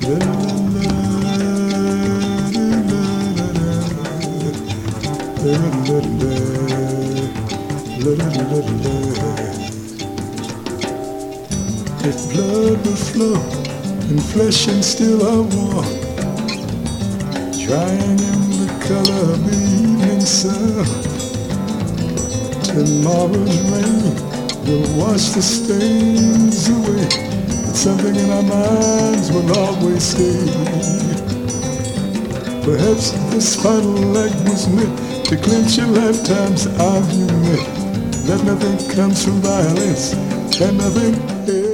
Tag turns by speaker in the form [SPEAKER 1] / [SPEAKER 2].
[SPEAKER 1] If blood will flow and flesh and still I walk, drying in the color of the evening sun. Tomorrow's rain will wash the stains away, but something in our minds will always stay. Perhaps this final act was meant to clinch a lifetime's argument that nothing comes from violence and nothing else.